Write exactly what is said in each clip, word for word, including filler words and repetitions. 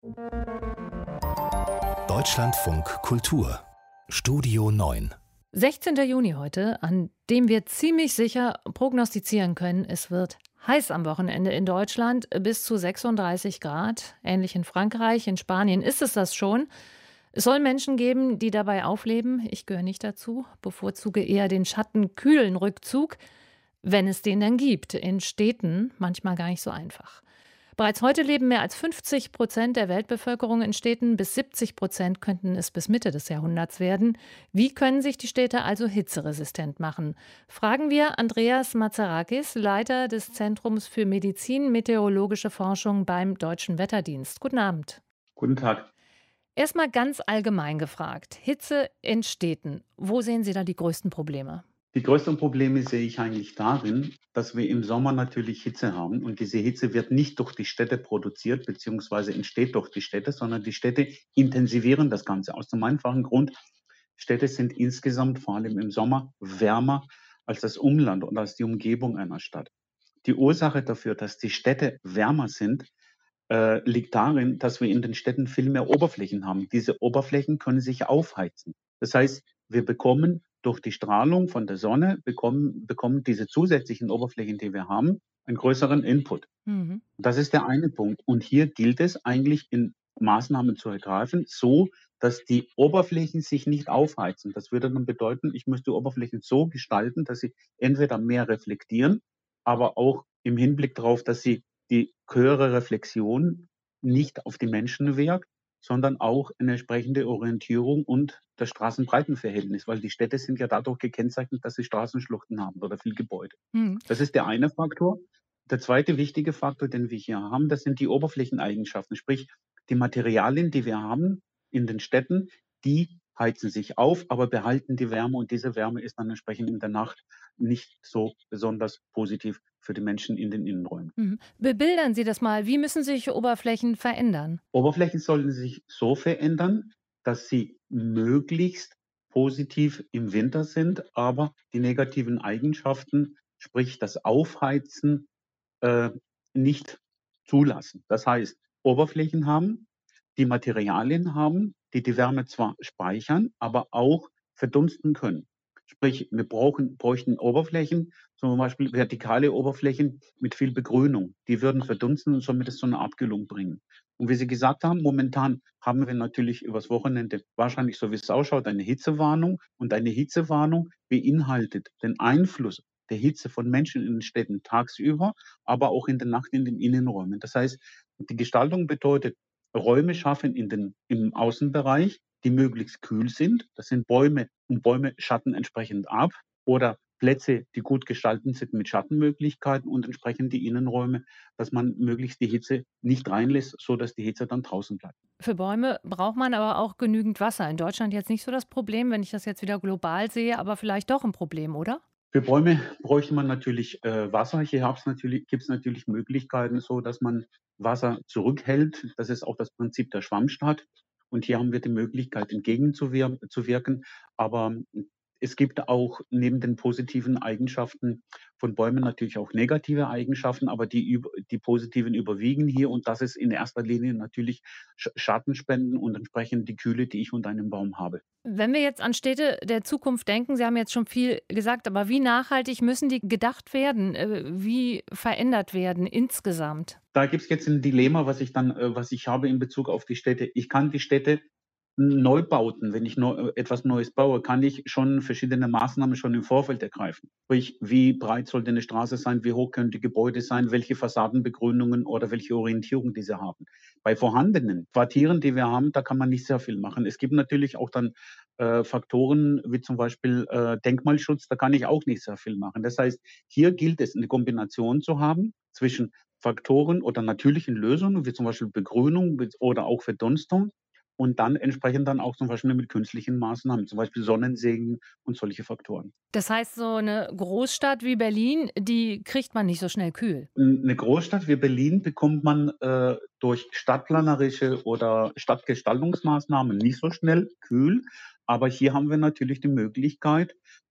Deutschlandfunk Kultur Studio neun. sechzehnter Juni heute, an dem wir ziemlich sicher prognostizieren können, es wird heiß am Wochenende in Deutschland, bis zu sechsunddreißig Grad. Ähnlich in Frankreich, in Spanien ist es das schon. Es soll Menschen geben, die dabei aufleben. Ich gehöre nicht dazu, bevorzuge eher den schattenkühlen Rückzug, wenn es den dann gibt. In Städten manchmal gar nicht so einfach. Bereits heute leben mehr als fünfzig Prozent der Weltbevölkerung in Städten. Bis siebzig Prozent könnten es bis Mitte des Jahrhunderts werden. Wie können sich die Städte also hitzeresistent machen? Fragen wir Andreas Mazarakis, Leiter des Zentrums für Medizin-Meteorologische Forschung beim Deutschen Wetterdienst. Guten Abend. Guten Tag. Erstmal ganz allgemein gefragt. Hitze in Städten. Wo sehen Sie da die größten Probleme? Die größten Probleme sehe ich eigentlich darin, dass wir im Sommer natürlich Hitze haben und diese Hitze wird nicht durch die Städte produziert beziehungsweise entsteht durch die Städte, sondern die Städte intensivieren das Ganze aus dem einfachen Grund, Städte sind insgesamt vor allem im Sommer wärmer als das Umland und als die Umgebung einer Stadt. Die Ursache dafür, dass die Städte wärmer sind, äh, liegt darin, dass wir in den Städten viel mehr Oberflächen haben. Diese Oberflächen können sich aufheizen. Das heißt, wir bekommen durch die Strahlung von der Sonne, bekommen, bekommen diese zusätzlichen Oberflächen, die wir haben, einen größeren Input. Mhm. Das ist der eine Punkt. Und hier gilt es eigentlich, in Maßnahmen zu ergreifen, so dass die Oberflächen sich nicht aufheizen. Das würde dann bedeuten, ich muss die Oberflächen so gestalten, dass sie entweder mehr reflektieren, aber auch im Hinblick darauf, dass sie die höhere Reflexion nicht auf die Menschen wirkt, sondern auch eine entsprechende Orientierung und das Straßenbreitenverhältnis, weil die Städte sind ja dadurch gekennzeichnet, dass sie Straßenschluchten haben oder viel Gebäude. Mhm. Das ist der eine Faktor. Der zweite wichtige Faktor, den wir hier haben, das sind die Oberflächeneigenschaften, sprich die Materialien, die wir haben in den Städten, die heizen sich auf, aber behalten die Wärme und diese Wärme ist dann entsprechend in der Nacht nicht so besonders positiv für die Menschen in den Innenräumen. Mhm. Bebildern Sie das mal. Wie müssen sich Oberflächen verändern? Oberflächen sollten sich so verändern, dass sie möglichst positiv im Winter sind, aber die negativen Eigenschaften, sprich das Aufheizen, äh, nicht zulassen. Das heißt, Oberflächen haben, die Materialien haben, die die Wärme zwar speichern, aber auch verdunsten können. Sprich, wir brauchen, bräuchten Oberflächen, zum Beispiel vertikale Oberflächen mit viel Begrünung. Die würden verdunsten und somit es zu einer Abkühlung bringen. Und wie Sie gesagt haben, momentan haben wir natürlich übers Wochenende wahrscheinlich, so wie es ausschaut, eine Hitzewarnung. Und eine Hitzewarnung beinhaltet den Einfluss der Hitze von Menschen in den Städten tagsüber, aber auch in der Nacht in den Innenräumen. Das heißt, die Gestaltung bedeutet, Räume schaffen in den, im Außenbereich, die möglichst kühl sind. Das sind Bäume und Bäume schatten entsprechend ab oder Plätze, die gut gestaltet sind mit Schattenmöglichkeiten und entsprechend die Innenräume, dass man möglichst die Hitze nicht reinlässt, so dass die Hitze dann draußen bleibt. Für Bäume braucht man aber auch genügend Wasser. In Deutschland jetzt nicht so das Problem, wenn ich das jetzt wieder global sehe, aber vielleicht doch ein Problem, oder? Für Bäume bräuchte man natürlich äh, Wasser. Hier hab's natürlich, gibt es natürlich Möglichkeiten, so dass man Wasser zurückhält. Das ist auch das Prinzip der Schwammstaat. Und hier haben wir die Möglichkeit, entgegenzuwirken. Aber es gibt auch neben den positiven Eigenschaften von Bäumen natürlich auch negative Eigenschaften, aber die, üb- die positiven überwiegen hier. Und das ist in erster Linie natürlich Sch- Schattenspenden und entsprechend die Kühle, die ich unter einem Baum habe. Wenn wir jetzt an Städte der Zukunft denken, Sie haben jetzt schon viel gesagt, aber wie nachhaltig müssen die gedacht werden? Äh, Wie verändert werden insgesamt? Da gibt es jetzt ein Dilemma, was ich dann äh, was ich habe in Bezug auf die Städte. Ich kann die Städte Neubauten, wenn ich neu äh, etwas Neues baue, kann ich schon verschiedene Maßnahmen schon im Vorfeld ergreifen. Sprich, wie breit sollte eine Straße sein, wie hoch können die Gebäude sein, welche Fassadenbegrünungen oder welche Orientierung diese haben. Bei vorhandenen Quartieren, die wir haben, da kann man nicht sehr viel machen. Es gibt natürlich auch dann äh, Faktoren wie zum Beispiel äh, Denkmalschutz, da kann ich auch nicht sehr viel machen. Das heißt, hier gilt es, eine Kombination zu haben zwischen Faktoren oder natürlichen Lösungen, wie zum Beispiel Begrünung oder auch Verdunstung und dann entsprechend dann auch zum Beispiel mit künstlichen Maßnahmen, zum Beispiel Sonnensegen und solche Faktoren. Das heißt, so eine Großstadt wie Berlin, die kriegt man nicht so schnell kühl. 'N 'ne Großstadt wie Berlin bekommt man, äh, durch stadtplanerische oder Stadtgestaltungsmaßnahmen nicht so schnell kühl, aber hier haben wir natürlich die Möglichkeit,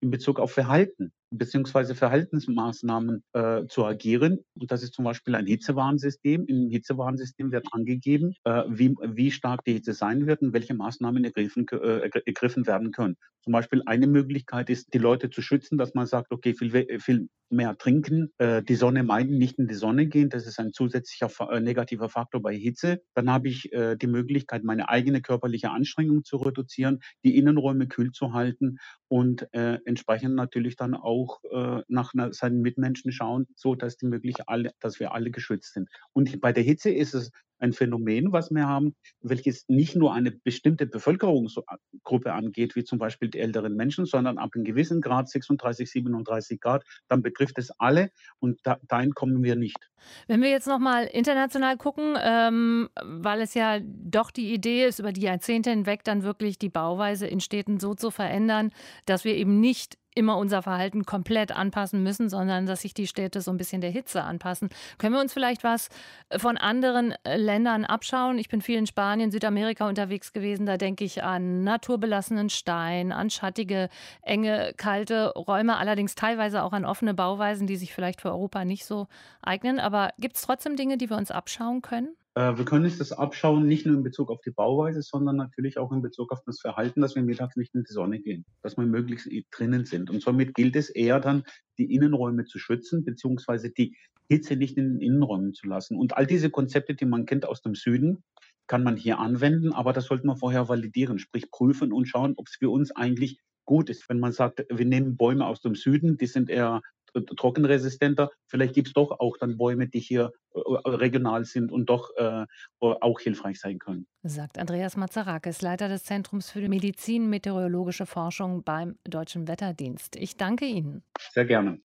in Bezug auf Verhalten beziehungsweise Verhaltensmaßnahmen, äh, zu agieren. Und das ist zum Beispiel ein Hitzewarnsystem. Im Hitzewarnsystem wird angegeben, äh, wie wie stark die Hitze sein wird und welche Maßnahmen ergriffen k äh, ergr ergriffen werden können. Zum Beispiel eine Möglichkeit ist, die Leute zu schützen, dass man sagt: „Okay, viel we viel mehr trinken, äh, die Sonne meiden, nicht in die Sonne gehen." Das ist ein zusätzlicher Fa äh, negativer Faktor bei Hitze. Dann habe ich, äh, die Möglichkeit, meine eigene körperliche Anstrengung zu reduzieren, die Innenräume kühl zu halten und, äh, entsprechend natürlich dann auch, äh, nach 'ner seinen Mitmenschen schauen, so dass die möglich alle dass wir alle geschützt sind. Und bei der Hitze ist es ein Phänomen, was wir haben, welches nicht nur eine bestimmte Bevölkerungsgruppe angeht, wie zum Beispiel die älteren Menschen, sondern ab 'nem gewissen Grad, sechsunddreißig, siebenunddreißig Grad, dann betrifft es alle und da dahin kommen wir nicht. Wenn wir jetzt noch mal international gucken, ähm, weil es ja doch die Idee ist, über die Jahrzehnte hinweg dann wirklich die Bauweise in Städten so zu verändern, dass wir eben nicht immer unser Verhalten komplett anpassen müssen, sondern dass sich die Städte so ein bisschen der Hitze anpassen. Können wir uns vielleicht was von anderen, äh, Ländern abschauen? Ich bin viel in Spanien, Südamerika unterwegs gewesen. Da denke ich an naturbelassenen Stein, an schattige, enge, kalte Räume, allerdings teilweise auch an offene Bauweisen, die sich vielleicht für Europa nicht so eignen. Aber gibt es trotzdem Dinge, die wir uns abschauen können? Äh, wir können uns das abschauen, nicht nur in Bezug auf die Bauweise, sondern natürlich auch in Bezug auf das Verhalten, dass wir mittags nicht in die Sonne gehen, dass wir möglichst i drinnen sind. Und somit gilt es eher dann, die Innenräume zu schützen, beziehungsweise die Hitze nicht in den Innenräumen zu lassen. Und all diese Konzepte, die man kennt aus dem Süden, kann man hier anwenden, aber das sollte man vorher validieren, sprich prüfen und schauen, ob es für uns eigentlich gut ist. Wenn man sagt, wir nehmen Bäume aus dem Süden, die sind eher t trockenresistenter, vielleicht gibt es doch auch dann Bäume, die hier, äh, äh, regional sind und doch, äh, auch hilfreich sein können. Sagt Andreas Mazarakis, Leiter des Zentrums für Medizin-Meteorologische Forschung beim Deutschen Wetterdienst. Ich danke Ihnen. Sehr gerne.